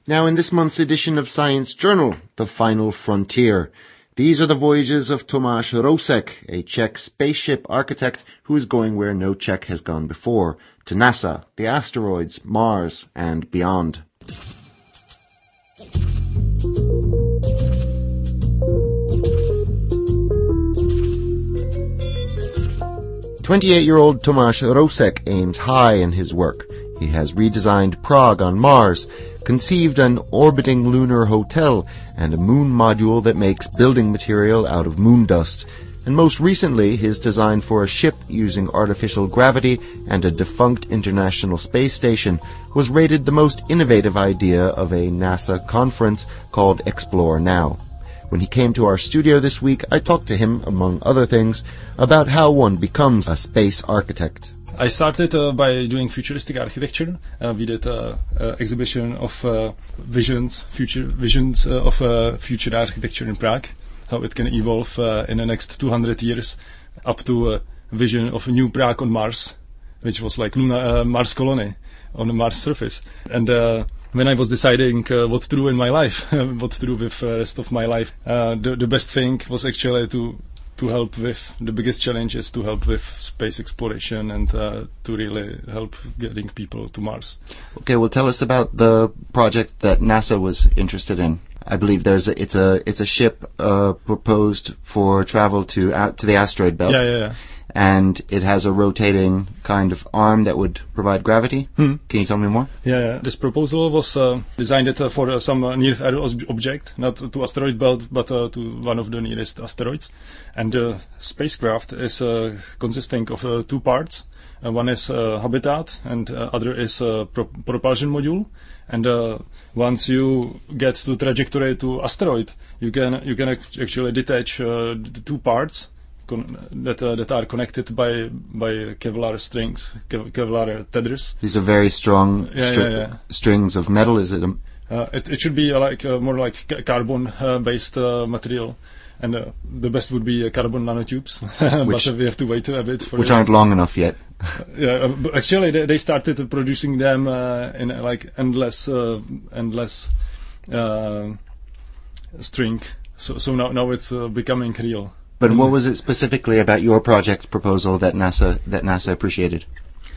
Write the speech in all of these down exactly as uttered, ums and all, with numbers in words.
Now, in this month's edition of Science Journal, The Final Frontier. These are the voyages of Tomáš Roušek, a Czech spaceship architect who is going where no Czech has gone before, to NASA, the asteroids, Mars, and beyond. twenty-eight-year-old Tomáš Roušek aims high in his work. He has redesigned Prague on Mars, conceived an orbiting lunar hotel, and a moon module that makes building material out of moon dust. And most recently, his design for a ship using artificial gravity and a defunct International Space Station was rated the most innovative idea of a NASA conference called Explore Now. When he came to our studio this week, I talked to him, among other things, about how one becomes a space architect. I started uh, by doing futuristic architecture. Uh, we did an exhibition of uh, visions, future visions uh, of uh, future architecture in Prague, how it can evolve uh, in the next two hundred years, up to a vision of a new Prague on Mars, which was like lunar uh, Mars colony on the Mars surface. And uh, when I was deciding uh, what to do in my life, what to do with the rest of my life, uh, the, the best thing was actually to to help with, the biggest challenge is to help with space exploration and uh, to really help getting people to Mars. Okay, well, tell us about the project that NASA was interested in. I believe there's a, it's a it's a ship uh, proposed for travel to uh, to the asteroid belt. Yeah, yeah, yeah. And it has a rotating kind of arm that would provide gravity. Hmm. Can you tell me more? Yeah, yeah. This proposal was uh, designed uh, for uh, some uh, near-Earth object, not to asteroid belt, but uh, to one of the nearest asteroids. And the uh, spacecraft is uh, consisting of uh, two parts. Uh, one is uh, habitat, and uh, other is uh, pro- propulsion module. And uh, once you get to trajectory to asteroid, you can you can actually detach uh, the two parts. Con- that uh, that are connected by by Kevlar strings, Kev- Kevlar tethers. These are very strong yeah, stri- yeah, yeah. strings of metal. Is it? A- uh, it it should be uh, like uh, more like ca- carbon uh, based uh, material, and uh, the best would be uh, carbon nanotubes. But uh, we have to wait a bit for which it. aren't long enough yet. yeah, uh, but actually they, they started producing them uh, in uh, like endless uh, endless uh, string. So so now now it's uh, becoming real. But what was it specifically about your project proposal that NASA that NASA appreciated?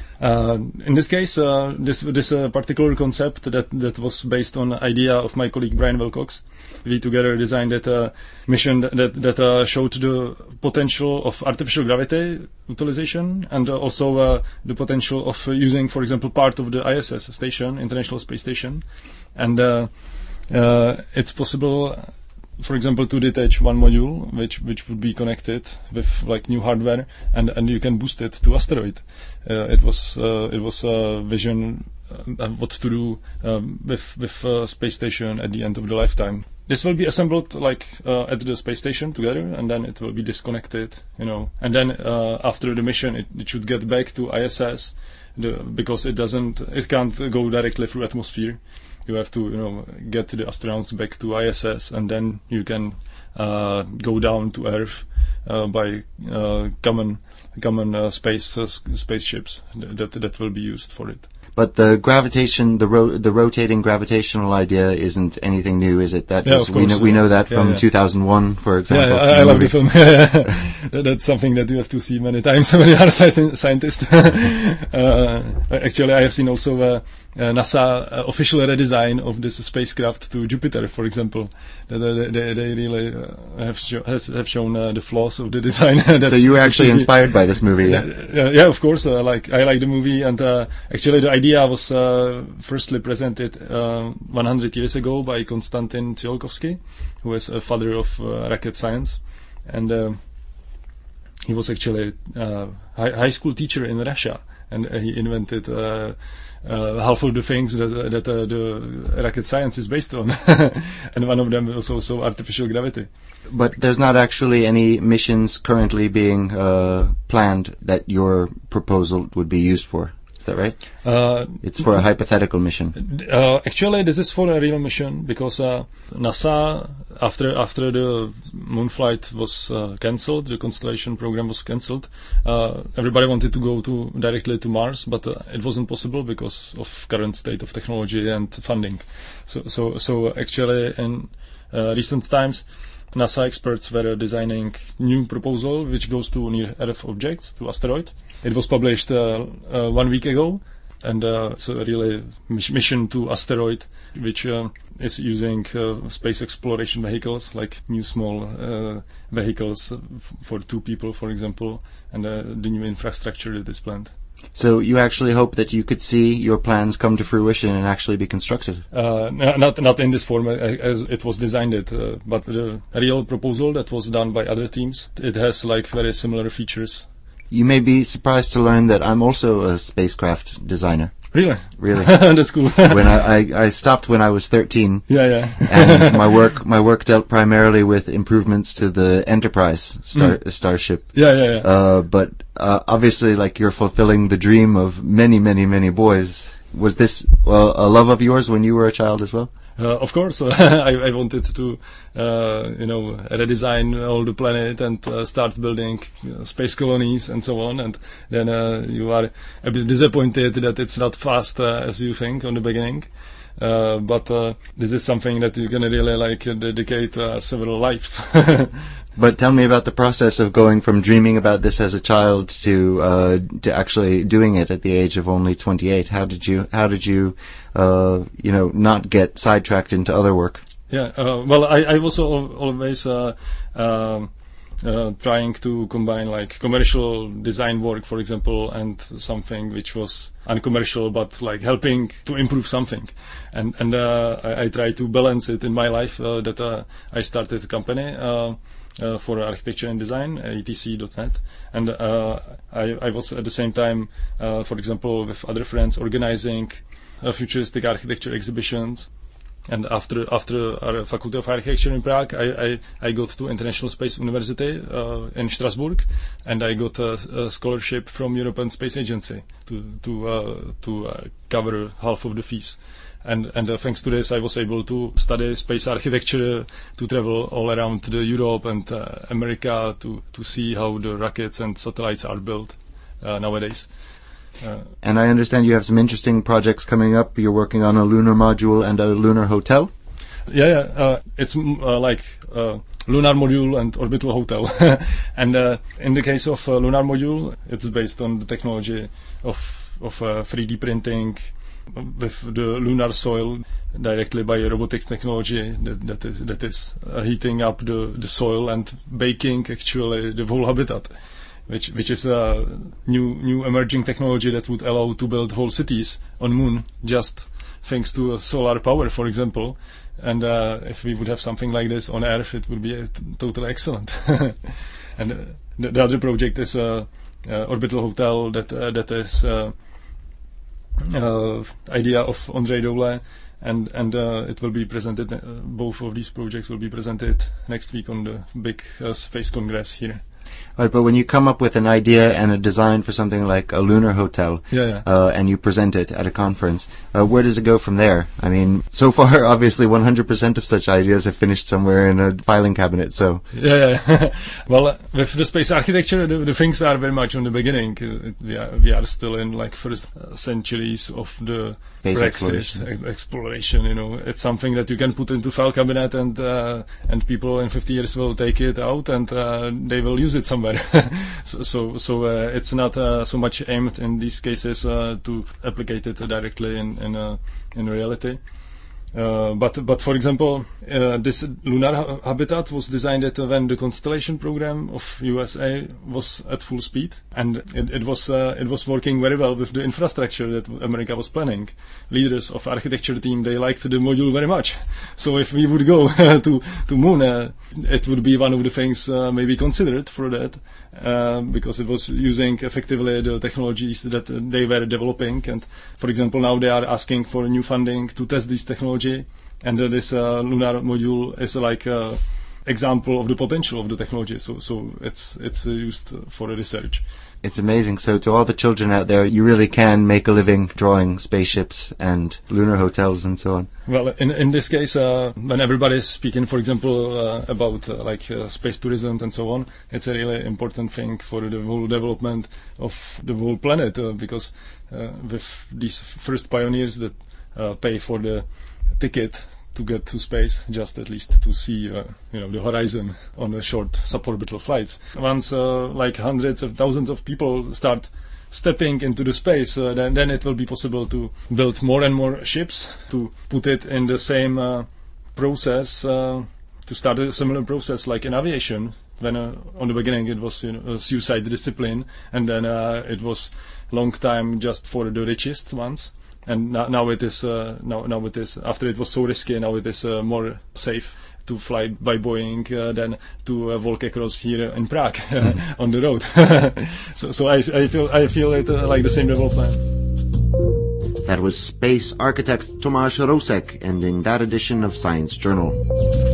Uh, in this case, uh, this this uh, particular concept that that was based on the idea of my colleague Brian Wilcox. We together designed that uh, mission that that, that uh, showed the potential of artificial gravity utilization and uh, also uh, the potential of uh, using, for example, part of the I S S station, International Space Station, and uh, uh, it's possible. For example, to detach one module, which which would be connected with like new hardware, and, and you can boost it to asteroid. Uh, it was uh, it was a vision uh, what to do um, with with uh, space station at the end of the lifetime. This will be assembled like uh, at the space station together, and then it will be disconnected, you know. And then uh, after the mission, it, it should get back to I S S, the, because it doesn't, it can't go directly through atmosphere. You have to, you know, get the astronauts back to I S S, and then you can uh, go down to Earth uh, by uh, common common uh, space uh, spaceships that that will be used for it. But the gravitation, the ro- the rotating gravitational idea isn't anything new, is it? That yeah, was, of course. We know, we know that yeah, from yeah. two thousand one, for example. Yeah, yeah I, I love the film. that, that's something that you have to see many times when you are a sci- scientist. uh, actually, I have seen also uh, uh, NASA uh, official redesign of this spacecraft to Jupiter, for example. That they, they, they really uh, have, sho- has, have shown uh, the flaws of the design. that so you were actually inspired by this movie? Yeah, uh, yeah of course. Uh, like I like the movie, and uh, actually the idea was uh, firstly presented uh, one hundred years ago by Konstantin Tsiolkovsky, who is a father of uh, rocket science, and uh, he was actually a uh, high, high school teacher in Russia, and uh, he invented uh, uh, half of the things that, uh, that uh, the rocket science is based on, and one of them was also artificial gravity. But there's not actually any missions currently being uh, planned that your proposal would be used for. that right? Uh, it's for a hypothetical mission. Uh, actually, this is for a real mission because uh, NASA, after after the moon flight was uh, cancelled, the Constellation program was cancelled. Uh, everybody wanted to go to directly to Mars, but uh, it wasn't possible because of current state of technology and funding. So, so, so actually, in uh, recent times, NASA experts were designing new proposal which goes to near-Earth objects, to asteroid. It was published uh, uh, one week ago, and uh, it's a really mission to asteroid, which uh, is using uh, space exploration vehicles, like new small uh, vehicles f- for two people, for example, and uh, the new infrastructure that is planned. So you actually hope that you could see your plans come to fruition and actually be constructed? Uh, not not in this form as it was designed, it, uh, but the real proposal that was done by other teams, it has like very similar features. You may be surprised to learn that I'm also a spacecraft designer. Really? Really. That's cool. when I, I, I stopped when I was thirteen. Yeah, yeah. and my work my work dealt primarily with improvements to the Enterprise star, mm. starship. Yeah, yeah, yeah. Uh, but uh, obviously, like, you're fulfilling the dream of many, many, many boys. Was this uh, a love of yours when you were a child as well? Uh, of course, I, I wanted to, uh, you know, redesign all the planet and uh, start building uh, space colonies and so on. And then uh, you are a bit disappointed that it's not fast uh, as you think on the beginning. Uh, but uh, this is something that you can really like uh, dedicate uh, several lives. But tell me about the process of going from dreaming about this as a child to uh, to actually doing it at the age of only twenty-eight. How did you how did you uh, you know not get sidetracked into other work? Yeah, uh, well, I, I was al- always uh, uh, uh, trying to combine like commercial design work, for example, and something which was uncommercial but like helping to improve something. And and uh, I, I try to balance it in my life. Uh, that uh, I started a company. Uh, Uh, for architecture and design, E T C dot net, and uh, I, I was at the same time, uh, for example, with other friends organizing uh, futuristic architecture exhibitions. And after after our Faculty of Architecture in Prague, I, I, I got to International Space University uh, in Strasbourg, and I got a, a scholarship from European Space Agency to to uh, to uh, cover half of the fees. And and uh, thanks to this, I was able to study space architecture, to travel all around the Europe and uh, America to, to see how the rockets and satellites are built uh, nowadays. Uh, and I understand you have some interesting projects coming up. You're working on a lunar module and a lunar hotel. Yeah, yeah. Uh, it's uh, like uh, lunar module and orbital hotel. And uh, in the case of uh, lunar module, it's based on the technology of of uh, three D printing with the lunar soil directly by robotics technology that, that is, that is uh, heating up the, the soil and baking actually the whole habitat, which which is a new new emerging technology that would allow to build whole cities on moon just thanks to uh, solar power, for example. And uh, if we would have something like this on Earth, it would be uh, t- totally excellent. And uh, the, the other project is a uh, uh, orbital hotel that uh, that is uh, uh, idea of Ondřej Doule, and and uh, it will be presented. Uh, both of these projects will be presented next week on the big uh, space congress here. Right, but when you come up with an idea and a design for something like a lunar hotel, yeah, yeah. Uh, and you present it at a conference, uh, where does it go from there? I mean, so far, obviously, one hundred percent of such ideas have finished somewhere in a filing cabinet, so... Yeah, yeah. Well, uh, with the space architecture, the, the things are very much on the beginning. Uh, we, are, we are still in, like, first uh, centuries of the Space praxis, exploration. e- exploration, you know. It's something that you can put into file cabinet and uh, and people in fifty years will take it out and uh, they will use it somewhere. so so, so uh, it's not uh, so much aimed in these cases uh, to applicate it directly in in, uh, in reality. Uh, but but for example, uh, this lunar ha- habitat was designed at, uh, when the Constellation program of U S A was at full speed, and it, it was uh, it was working very well with the infrastructure that America was planning. Leaders of architecture team, they liked the module very much. So if we would go to to moon, uh, it would be one of the things uh, maybe considered for that, uh, because it was using effectively the technologies that uh, they were developing. And for example, now they are asking for new funding to test these technologies. And uh, this uh, lunar module is like uh, example of the potential of the technology. So, so it's it's uh, used for research. It's amazing. So to all the children out there, you really can make a living drawing spaceships and lunar hotels and so on. Well, in in this case, uh, when everybody is speaking, for example, uh, about uh, like uh, space tourism and so on, it's a really important thing for the whole development of the whole planet, uh, because uh, with these first pioneers that uh, pay for the ticket to get to space, just at least to see, uh, you know, the horizon on the short suborbital flights. Once, uh, like hundreds of thousands of people start stepping into the space, uh, then, then it will be possible to build more and more ships, to put it in the same uh, process, uh, to start a similar process like in aviation. When uh, on the beginning it was, you know, a suicide discipline, and then uh, it was long time just for the richest ones. And now, now it is, uh, now, now it is, after it was so risky, now it is uh, more safe to fly by Boeing uh, than to uh, walk across here in Prague on the road. so, so I, I feel, I feel it uh, like the same development. That was space architect Tomáš Rousek ending that edition of Science Journal.